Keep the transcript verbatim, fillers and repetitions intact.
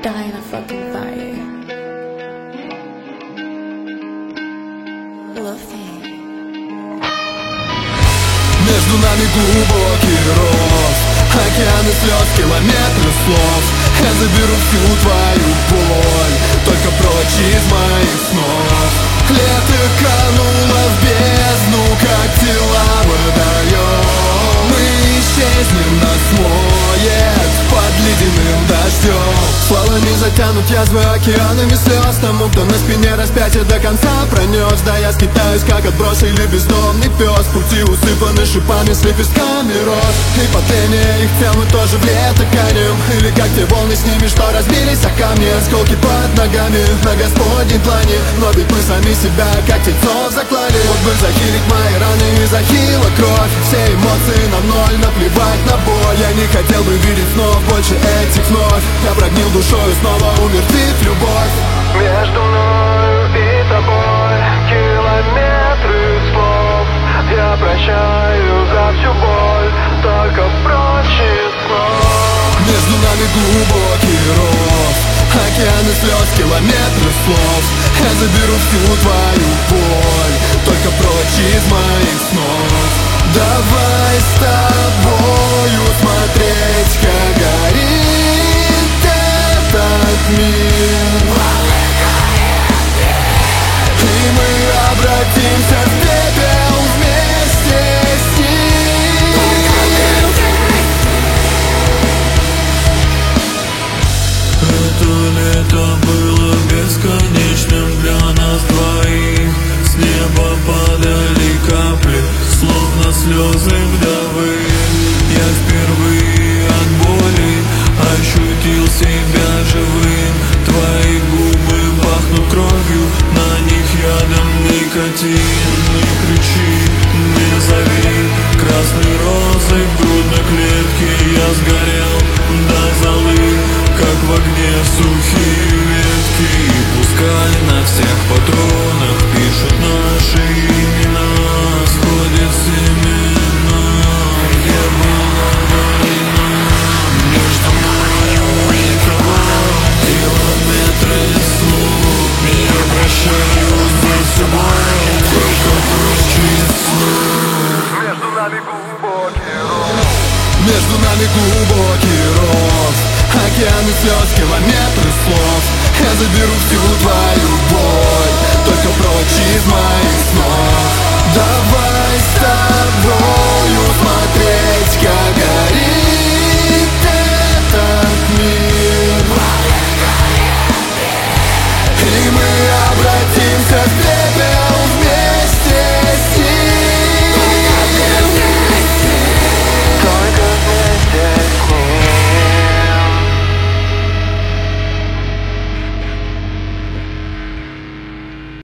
dying of fucking fire. Между нами глубокий рост, океаны слез, километры слов. Я заберу всю твою боль, только прочь из моих снов. Лето кануло в бездну, как тела водоем. Мы исчезнем, нас смоет под ледяным дождем. Стволами затянут язвы океанами слез. Тому, кто на спине распятие до конца пронес. Да я скитаюсь, как отброс или бездомный пес. Пути усыпаны шипами с лепестками роз. И по тление их тел мы тоже в лето канем. Или как те волны с ними, что разбились о камни. Осколки под ногами на Господней длани. Но ведь мы сами себя, как тельцов, заклали. Вот бы захилить мои раны и захила кровь. Все эмоции на ноль, наплевать на боль. Я не хотел бы видеть снова больше этих вновь. Я прогнил душою, снова умертвив любовь. Между мною и тобой километры слов. Я прощаю за всю боль, только прочь из снов. Между нами глубокий рост, океаны слез, километры слов. Я заберу всю твою боль, только прочь из моих снов. Давай с тобою смотреть, как горит этот мир. И мы обратимся в пепел вместе с ним. Это лето было бесконечным для нас двоих. С неба падали капли, словно слезы вдовы. Я впервые от боли ощутил себя живым. Твои губы пахнут кровью, на них ядом никотин. Не кричи, не зови, красной розой в грудной клетке я сгорел до золы, как в огне сухие ветки. И пускай на всех патронах пишут наши имена, сходят семена, где была война. Между мною и тобой километры слов. Я прощаю за всю боль, только прочь из снов. Между нами глубокий рост. Между нами глубокий рост, океаны слез, километры слов. Я заберу всю твою боль, только прочь из моих снов. Давай с тобою смотреть, как горит этот мир. И мы обратимся в